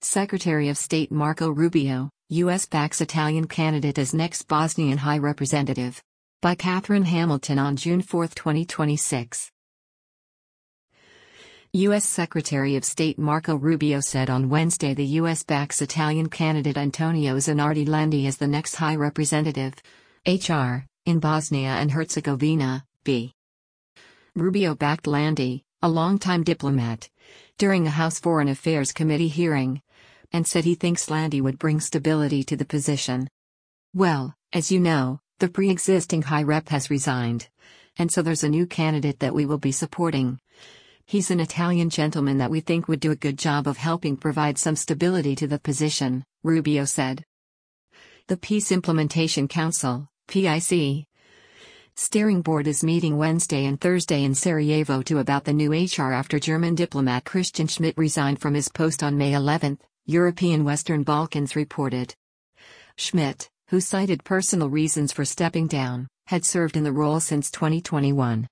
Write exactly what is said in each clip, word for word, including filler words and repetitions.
Secretary of State Marco Rubio, U S backs Italian candidate as next Bosnian High Representative. By Catherine Hamilton on June fourth, twenty twenty-six. U S Secretary of State Marco Rubio said on Wednesday the U S backs Italian candidate Antonio Zanardi Landi as the next High Representative, H R, in Bosnia and Herzegovina, B. Rubio backed Landi, a longtime diplomat, during a House Foreign Affairs Committee hearing, and said he thinks Landi would bring stability to the position. "Well, as you know, the pre-existing High Rep has resigned, and so there's a new candidate that we will be supporting. He's an Italian gentleman that we think would do a good job of helping provide some stability to the position," Rubio said. The Peace Implementation Council, P I C, steering board is meeting Wednesday and Thursday in Sarajevo to about the new H R after German diplomat Christian Schmidt resigned from his post on May eleventh, European Western Balkans reported. Schmidt, who cited personal reasons for stepping down, had served in the role since twenty twenty-one.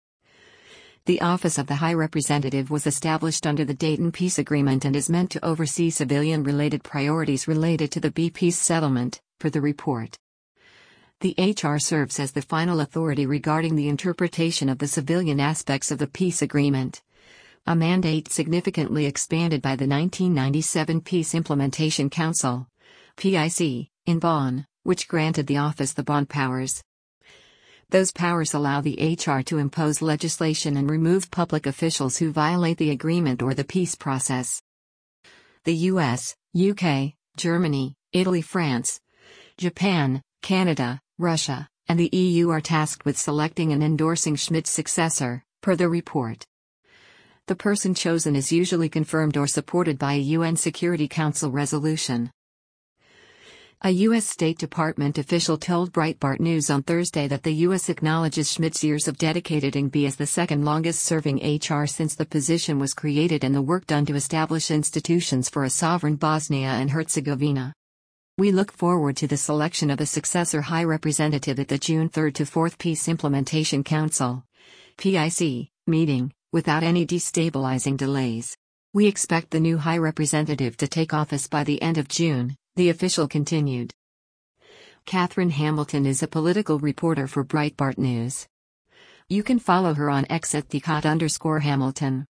The Office of the High Representative was established under the Dayton Peace Agreement and is meant to oversee civilian-related priorities related to the B peace settlement, per the report. The H R serves as the final authority regarding the interpretation of the civilian aspects of the peace agreement, a mandate significantly expanded by the nineteen ninety-seven Peace Implementation Council, P I C, in Bonn, which granted the office the Bonn powers. Those powers allow the H R to impose legislation and remove public officials who violate the agreement or the peace process. The U S, U K, Germany, Italy, France, Japan, Canada, Russia, and the E U are tasked with selecting and endorsing Schmidt's successor, per the report. The person chosen is usually confirmed or supported by a U N Security Council resolution. A U S State Department official told Breitbart News on Thursday that the U S acknowledges Schmidt's years of dedicated I N G B as the second longest-serving H R since the position was created and the work done to establish institutions for a sovereign Bosnia and Herzegovina. "We look forward to the selection of a successor High Representative at the June third to fourth Peace Implementation Council, P I C, meeting, without any destabilizing delays. We expect the new High Representative to take office by the end of June," the official continued. Catherine Hamilton is a political reporter for Breitbart News. You can follow her on X at the Cot underscore Hamilton.